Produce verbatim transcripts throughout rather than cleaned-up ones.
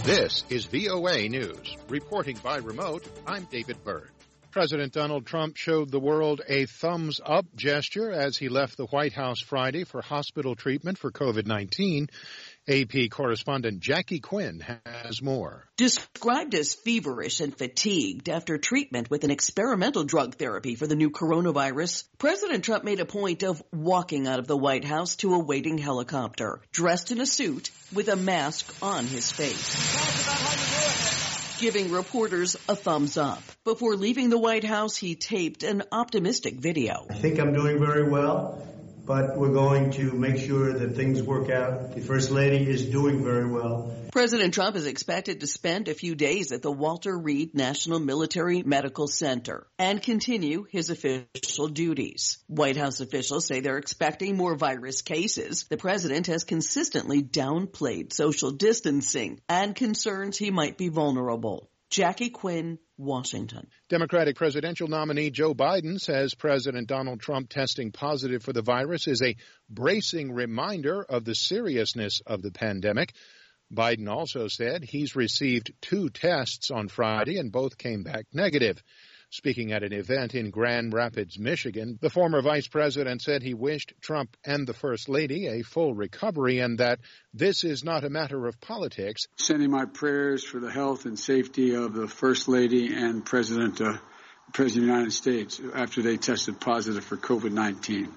This is V O A News. Reporting by remote, I'm David Byrd. President Donald Trump showed the world a thumbs-up gesture as he left the White House Friday for hospital treatment for COVID nineteen. A P correspondent Jackie Quinn has more. Described as feverish and fatigued after treatment with an experimental drug therapy for the new coronavirus, President Trump made a point of walking out of the White House to a waiting helicopter, dressed in a suit with a mask on his face, giving reporters a thumbs up. Before leaving the White House, he taped an optimistic video. I think I'm doing very well, but we're going to make sure that things work out. The First Lady is doing very well. President Trump is expected to spend a few days at the Walter Reed National Military Medical Center and continue his official duties. White House officials say they're expecting more virus cases. The president has consistently downplayed social distancing and concerns he might be vulnerable. Jackie Quinn, Washington. Democratic presidential nominee Joe Biden says President Donald Trump testing positive for the virus is a bracing reminder of the seriousness of the pandemic. Biden also said he's received two tests on Friday and both came back negative. Speaking at an event in Grand Rapids, Michigan, the former vice president said he wished Trump and the First Lady a full recovery and that this is not a matter of politics. Sending my prayers for the health and safety of the First Lady and President, uh, President of the United States after they tested positive for COVID nineteen.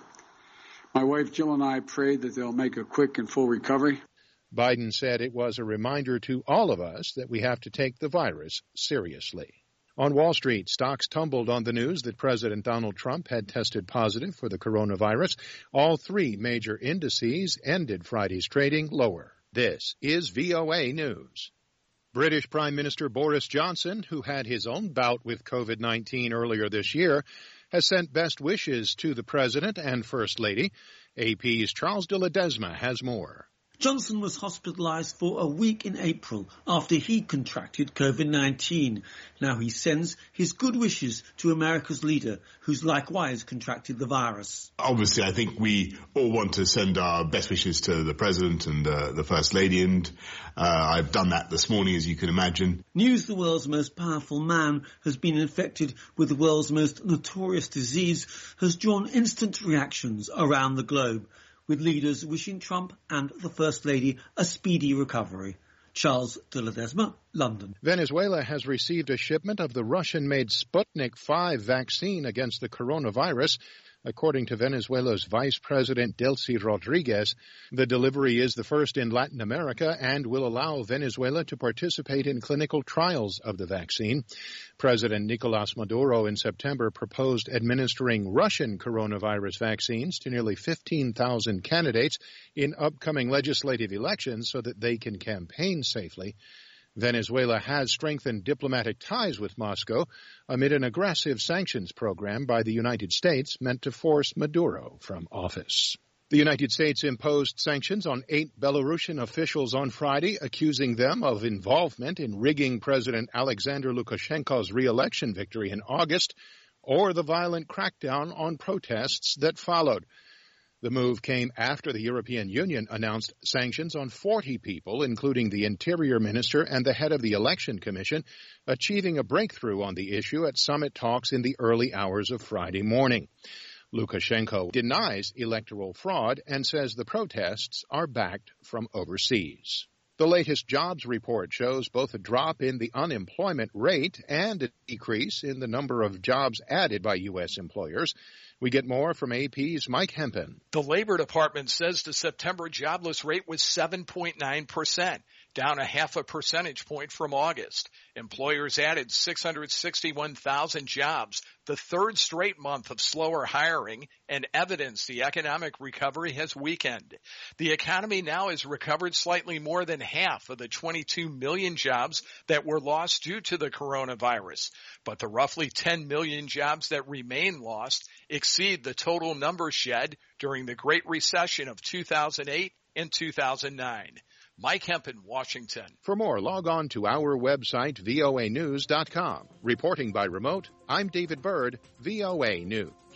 My wife Jill and I prayed that they'll make a quick and full recovery. Biden said it was a reminder to all of us that we have to take the virus seriously. On Wall Street, stocks tumbled on the news that President Donald Trump had tested positive for the coronavirus. All three major indices ended Friday's trading lower. This is V O A News. British Prime Minister Boris Johnson, who had his own bout with COVID nineteen earlier this year, has sent best wishes to the President and First Lady. A P's Charles de Ledesma has more. Johnson was hospitalized for a week in April after he contracted COVID nineteen. Now he sends his good wishes to America's leader, who's likewise contracted the virus. Obviously, I think we all want to send our best wishes to the President and uh, the First Lady, and uh, I've done that this morning, as you can imagine. News the world's most powerful man has been infected with the world's most notorious disease has drawn instant reactions around the globe, with leaders wishing Trump and the First Lady a speedy recovery. Charles de Ledesma, London. Venezuela has received a shipment of the Russian-made Sputnik five vaccine against the coronavirus. According to Venezuela's Vice President Delcy Rodriguez, the delivery is the first in Latin America and will allow Venezuela to participate in clinical trials of the vaccine. President Nicolás Maduro in September proposed administering Russian coronavirus vaccines to nearly fifteen thousand candidates in upcoming legislative elections so that they can campaign safely. Venezuela has strengthened diplomatic ties with Moscow amid an aggressive sanctions program by the United States meant to force Maduro from office. The United States imposed sanctions on eight Belarusian officials on Friday, accusing them of involvement in rigging President Alexander Lukashenko's re-election victory in August or the violent crackdown on protests that followed. The move came after the European Union announced sanctions on forty people, including the Interior Minister and the head of the Election Commission, achieving a breakthrough on the issue at summit talks in the early hours of Friday morning. Lukashenko denies electoral fraud and says the protests are backed from overseas. The latest jobs report shows both a drop in the unemployment rate and a decrease in the number of jobs added by U S employers. We get more from A P's Mike Hempen. The Labor Department says the September jobless rate was seven point nine percent, down a half a percentage point from August. Employers added six hundred sixty-one thousand jobs, the third straight month of slower hiring, and evidence the economic recovery has weakened. The economy now has recovered slightly more than half of the twenty-two million jobs that were lost due to the coronavirus. But the roughly ten million jobs that remain lost exceed the total number shed during the Great Recession of two thousand eight and two thousand nine. Mike Hempen, Washington. For more, log on to our website, V O A news dot com. Reporting by remote, I'm David Byrd, V O A News.